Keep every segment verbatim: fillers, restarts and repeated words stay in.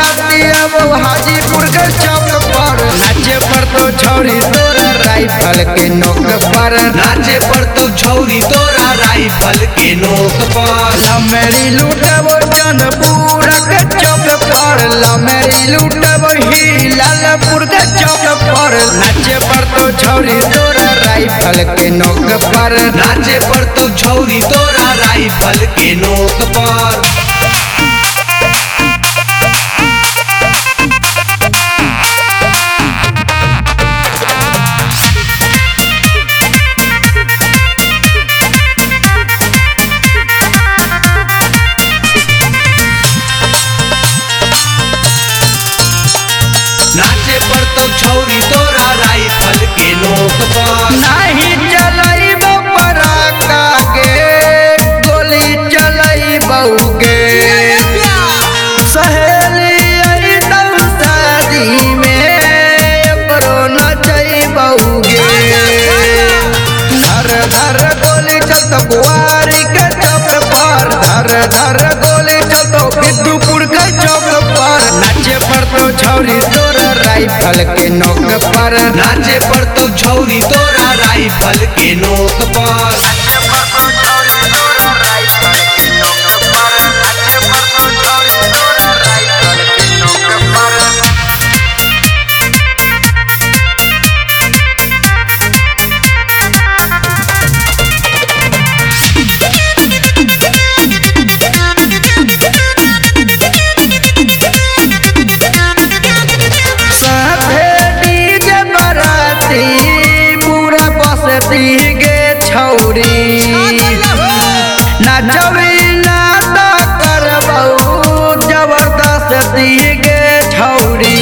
बराती अब हाजीपुर के चौक पर नाचे पर तो छौरी तोरा राइफल के नोक पर नाचे पर तो छौरी तोरा राइफल के नोक पर लमेरी लूटब जनपुर के चौक पर लमेरी लूटब ही लालपुर के चौक पर नाचे पर तो छौरी तोरा राइफल के नोक पर नाचे पर तो छौरी तोरा राइफल के नोक पर नाचे पर तो छौरी तोरा राइफल के नोक पर नहीं चलई बपराका के गोली चलई बहू के सहेली आई तब शादी में एकरो नचई बहू के धर धर गोली चलतो कुआरी के चौक पर धर धर गोली चलतो बिद्दुपुर के चौक पर नाचे पर तो छौरी तोरा राइफल के नोक पर नाचे पर तो छौरी तोरा राइफल के नोक पर गे छौरी नाचबी ना तो करबऊ जबरदस्ती गे छौरी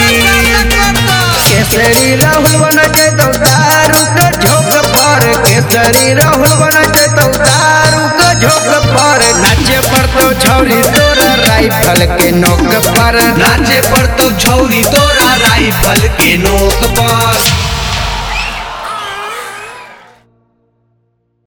केसरी राहुल बन जैतौ दारू के झोंक पर केसरी राहुल बन जैतौ दारू के झोंक पर नाचे पर तो छौरी तोरा राइफल के नोक पर नाचे पर तो छौरी तोरा राइफल के नोक पर।